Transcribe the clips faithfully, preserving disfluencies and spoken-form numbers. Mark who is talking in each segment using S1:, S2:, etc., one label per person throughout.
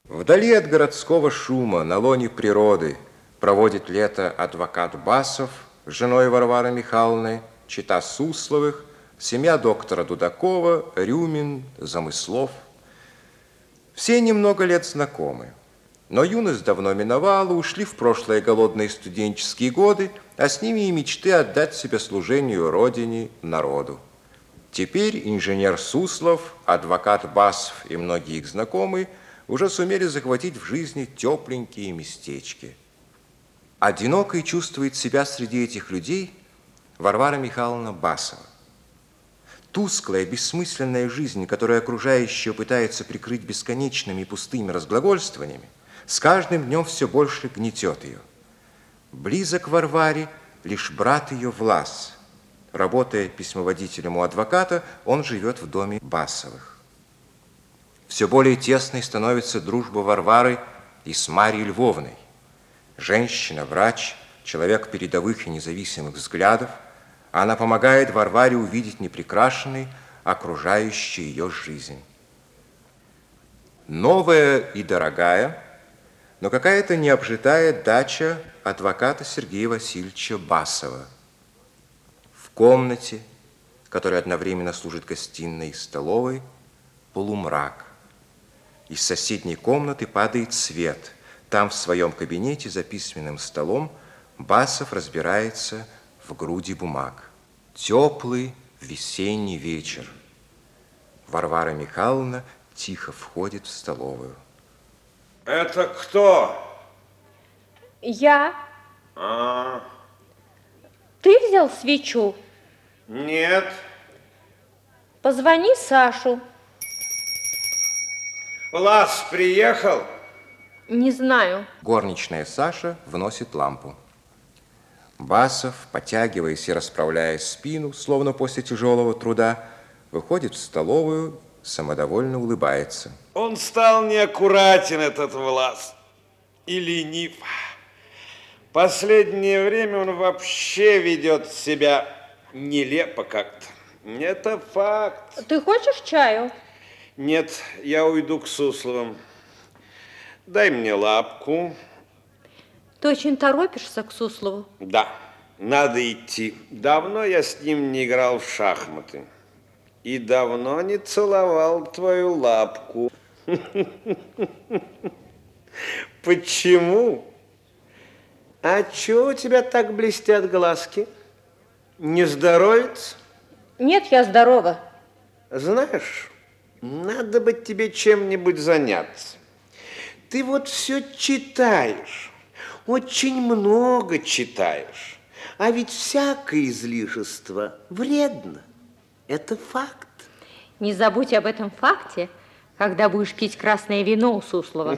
S1: Вдали от городского шума, на лоне природы, проводит лето адвокат Басов с женой Варвары Михайловны, чета Сусловых, семья доктора Дудакова, Рюмин, Замыслов. Все немного лет знакомы, но юность давно миновала, ушли в прошлое голодные студенческие годы, а с ними и мечты отдать себя служению родине, народу. Теперь инженер Суслов, адвокат Басов и многие их знакомые уже сумели захватить в жизни тепленькие местечки. Одинокой чувствует себя среди этих людей Варвара Михайловна Басова. Тусклая, бессмысленная жизнь, которую окружающие пытаются прикрыть бесконечными и пустыми разглагольствованиями, с каждым днем все больше гнетет ее. Близок Варваре лишь брат ее Влас. Работая письмоводителем у адвоката, он живет в доме Басовых. Все более тесной становится дружба Варвары и с Марьей Львовной. Женщина, врач, человек передовых и независимых взглядов, она помогает Варваре увидеть неприкрашенной окружающую ее жизнь. Новая и дорогая, но какая-то необжитая дача адвоката Сергея Васильевича Басова. В комнате, которая одновременно служит гостиной и столовой, полумрак. Из соседней комнаты падает свет. Там в своем кабинете за письменным столом Басов разбирается в груди бумаг. Теплый весенний вечер. Варвара Михайловна тихо входит в столовую.
S2: Это кто?
S3: Я.
S2: А,
S3: Ты взял свечу?
S2: нет.
S3: Позвони Сашу.
S2: Влас приехал?
S3: Не знаю.
S1: Горничная Саша вносит лампу. Басов, потягиваясь и расправляя спину, словно после тяжелого труда, выходит в столовую, самодовольно улыбается.
S2: Он стал неаккуратен, этот Влас, и ленив. Последнее время он вообще ведет себя нелепо как-то. Это факт.
S3: Ты хочешь чаю?
S2: Нет, я уйду к Сусловым. Дай мне лапку.
S3: Ты очень торопишься к Суслову?
S2: Да, надо идти. Давно я с ним не играл в шахматы. И давно не целовал твою лапку. Почему? А чего у тебя так блестят глазки? Не здоровится?
S3: Нет, я здорова.
S2: Знаешь, надо бы тебе чем-нибудь заняться. Ты вот все читаешь, очень много читаешь. А ведь всякое излишество вредно. Это факт.
S3: Не забудь об этом факте, когда будешь пить красное вино у Суслова.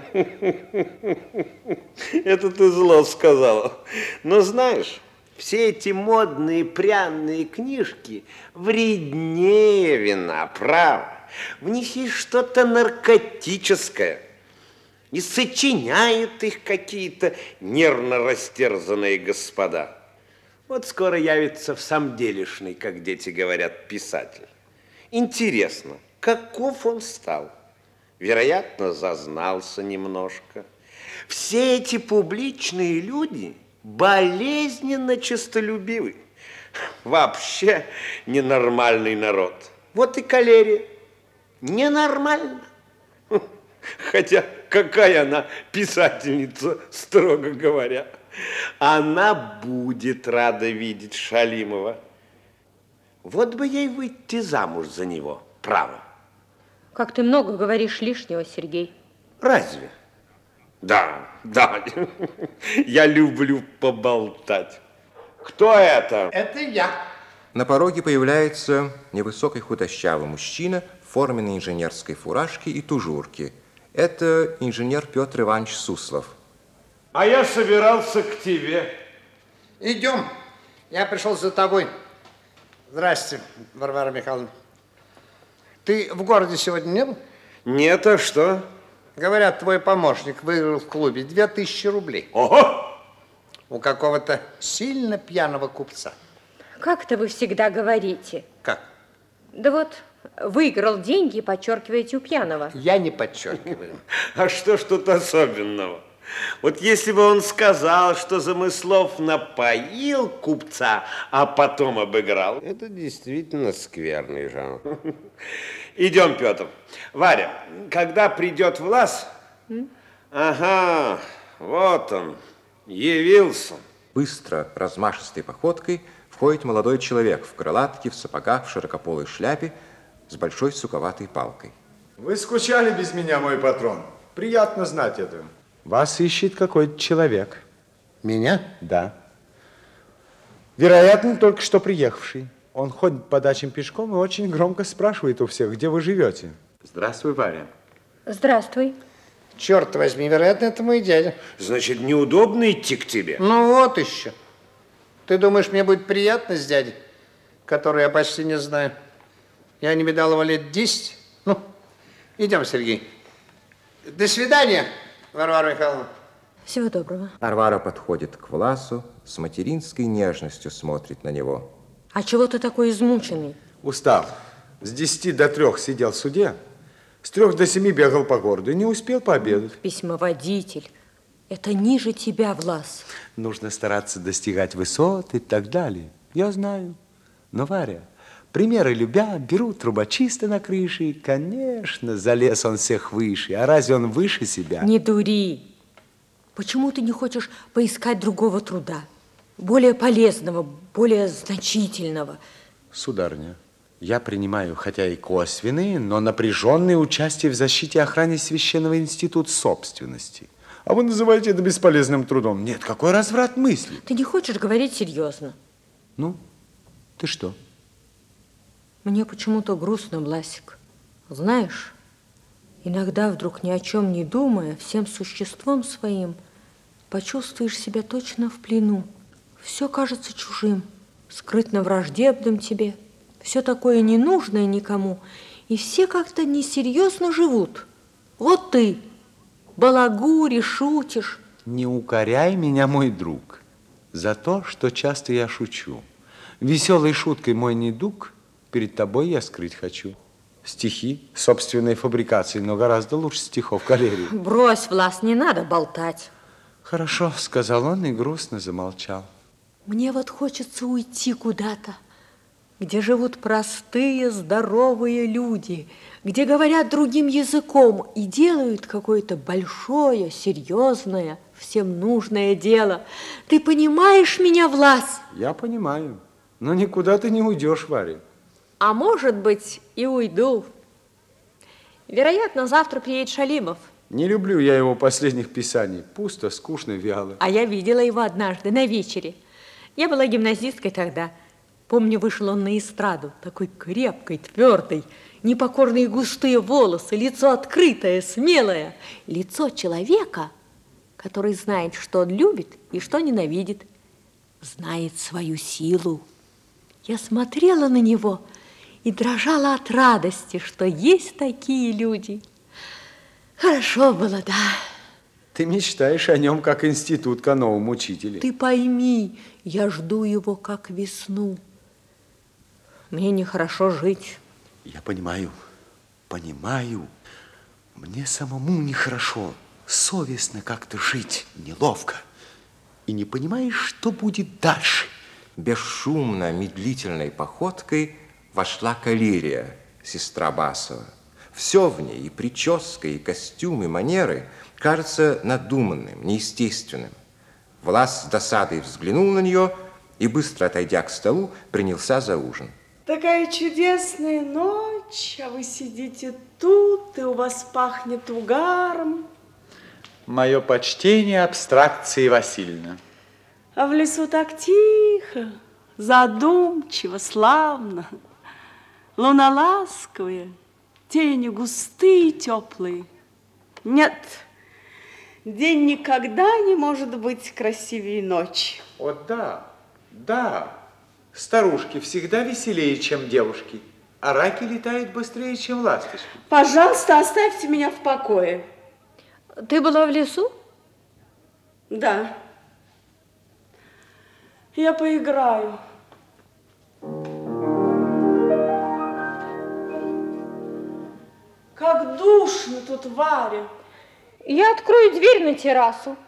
S2: Это ты зло сказала. Но знаешь, все эти модные пряные книжки вреднее вина, право. В них есть что-то наркотическое. И сочиняют их какие-то нервно растерзанные господа. Вот скоро явится в самделишный, как дети говорят, писатель. Интересно, каков он стал? Вероятно, зазнался немножко. Все эти публичные люди болезненно честолюбивы. Вообще ненормальный народ. Вот и калерия. Ненормально. Хотя какая она писательница, строго говоря. Она будет рада видеть Шалимова. Вот бы ей выйти замуж за него, право.
S3: Как ты много говоришь лишнего, Сергей.
S2: Разве? Да, да. Я люблю поболтать. Кто это?
S4: Это я.
S1: На пороге появляется невысокий худощавый мужчина в форменной инженерской фуражке и тужурке. Это инженер Петр Иванович Суслов.
S2: А я собирался к тебе.
S4: Идем. Я пришел за тобой. Здрасте, Варвара Михайловна. Ты в городе сегодня не был?
S2: Нет, а что?
S4: Говорят, твой помощник выиграл в клубе две тысячи рублей.
S2: Ого!
S4: У какого-то сильно пьяного купца.
S3: Как-то вы всегда говорите.
S4: Как?
S3: Да вот выиграл деньги, подчеркиваете у пьяного.
S4: Я не подчеркиваю.
S2: А что ж тут особенного? Вот если бы он сказал, что Замыслов напоил купца, а потом обыграл, это действительно скверный жанр. Идем, Петр. Варя, когда придет Влас... Ага, вот он, явился.
S1: Быстро, размашистой походкой входит молодой человек в крылатке, в сапогах, в широкополой шляпе с большой суковатой палкой.
S5: Вы скучали без меня, мой патрон. Приятно знать это. Вас ищет какой-то человек.
S4: Меня?
S5: Да. Вероятно, только что приехавший. Он ходит по дачам пешком и очень громко спрашивает у всех, где вы живете. Здравствуй, Варя.
S3: Здравствуй.
S4: Черт возьми, вероятно, это мой дядя.
S2: Значит, неудобно идти к тебе?
S4: Ну вот еще. Ты думаешь, мне будет приятно с дядей, который я почти не знаю? Я не видал его лет десять. Ну, идем, Сергей. До свидания, Варвара Михайловна.
S3: Всего доброго.
S1: Варвара подходит к Власу, с материнской нежностью смотрит на него.
S3: А чего ты такой измученный?
S5: Устал. С десяти до трех сидел в суде. С трех до семи бегал по городу и не успел пообедать.
S3: Письмоводитель. Это ниже тебя, Влас.
S5: Нужно стараться достигать высот и так далее. Я знаю. Но, Варя, примеры любя, берут трубочиста на крыше, и, конечно, залез он всех выше. А разве он выше себя?
S3: Не дури. Почему ты не хочешь поискать другого труда? Более полезного, более значительного?
S5: Сударыня, я принимаю, хотя и косвенные, но напряженные участие в защите и охране Священного института собственности. А вы называете это бесполезным трудом. Нет, какой разврат мысли.
S3: Ты не хочешь говорить серьезно?
S5: Ну, ты что?
S3: Мне почему-то грустно, Власик. Знаешь, иногда вдруг ни о чем не думая, всем существом своим почувствуешь себя точно в плену. Все кажется чужим, скрытно враждебным тебе. Все такое ненужное никому. И все как-то несерьезно живут. Вот ты балагуришь, шутишь.
S5: Не укоряй меня, мой друг, за то, что часто я шучу. Веселой шуткой мой недуг перед тобой я скрыть хочу. Стихи собственной фабрикации, но гораздо лучше стихов галерии.
S3: Брось, Влас, не надо болтать.
S5: Хорошо, сказал он и грустно замолчал.
S3: Мне вот хочется уйти куда-то, где живут простые, здоровые люди, где говорят другим языком и делают какое-то большое, серьезное, всем нужное дело. Ты понимаешь меня, Влас?
S5: Я понимаю, но никуда ты не уйдешь, Варя.
S3: А может быть, и уйду. Вероятно, завтра приедет Шалимов.
S5: Не люблю я его последних писаний. Пусто, скучно, вяло.
S3: А я видела его однажды на вечере. Я была гимназисткой тогда. Помню, вышел он на эстраду, такой крепкой, твердой, непокорные густые волосы, лицо открытое, смелое. Лицо человека, который знает, что он любит и что ненавидит, знает свою силу. Я смотрела на него и дрожала от радости, что есть такие люди. Хорошо было, да.
S5: Ты мечтаешь о нем, как институт, о новом учителе.
S3: Ты пойми, я жду его, как весну. Мне нехорошо жить.
S5: Я понимаю, понимаю. Мне самому нехорошо, совестно как-то жить, неловко. И не понимаешь, что будет дальше.
S1: Бесшумно, медлительной походкой вошла Калирия, сестра Басова. Все в ней, и прическа, и костюм, и манеры, кажется надуманным, неестественным. Влас с досадой взглянул на нее и, быстро отойдя к столу, принялся за ужин.
S6: Такая чудесная ночь, а вы сидите тут, и у вас пахнет угаром.
S7: Мое почтение, Абстракции Васильевна.
S6: А в лесу так тихо, задумчиво, славно. Луна ласковая, тени густые, теплые. Нет, день никогда не может быть красивее ночи.
S7: Вот да, да. Старушки всегда веселее, чем девушки, а раки летают быстрее, чем ласточки.
S6: Пожалуйста, оставьте меня в покое.
S3: Ты была в лесу?
S6: Да. Я поиграю. Как душно тут, Варя.
S3: Я открою дверь на террасу.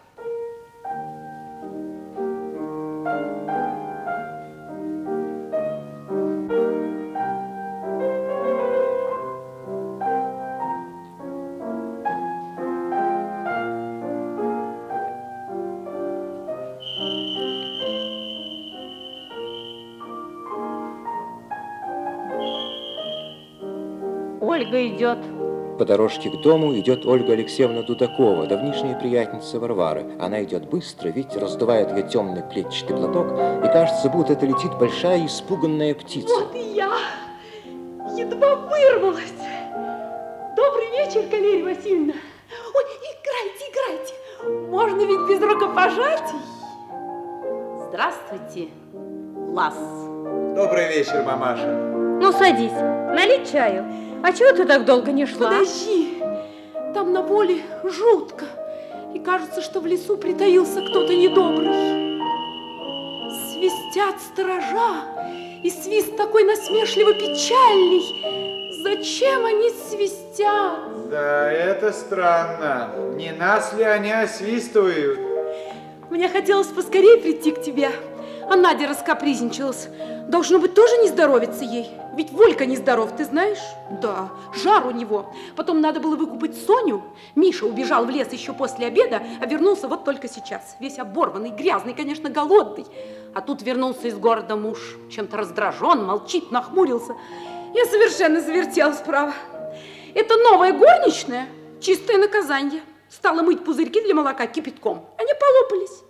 S3: Ольга идет.
S1: По дорожке к дому идет Ольга Алексеевна Дудакова, давнишняя приятница Варвары. Она идет быстро, ветер раздувает ее темный клетчатый платок, и кажется, будто это летит большая испуганная птица.
S6: Вот и я едва вырвалась. Добрый вечер, Калерия Васильевна. Ой, играйте, играйте. Можно ведь без рукопожатий. Здравствуйте, Лас.
S7: Добрый вечер, мамаша.
S3: Ну, садись, налить чаю. А чего ты так долго не шла?
S6: Подожди, там на поле жутко. И кажется, что в лесу притаился кто-то недобрый. Свистят сторожа, и свист такой насмешливо-печальный. Зачем они свистят?
S7: Да, это странно. Не нас ли они освистывают?
S6: Мне хотелось поскорее прийти к тебе, а Надя раскапризничалась. Должно быть, тоже не здоровится ей. Ведь Волька нездоров, ты знаешь? Да, жар у него. Потом надо было выкупать Соню. Миша убежал в лес еще после обеда, а вернулся вот только сейчас. Весь оборванный, грязный, конечно, голодный. А тут вернулся из города муж. Чем-то раздражен, молчит, нахмурился. Я совершенно завертелась, право. Это новая горничная, чистое наказание. Стала мыть пузырьки для молока кипятком. Они полопались.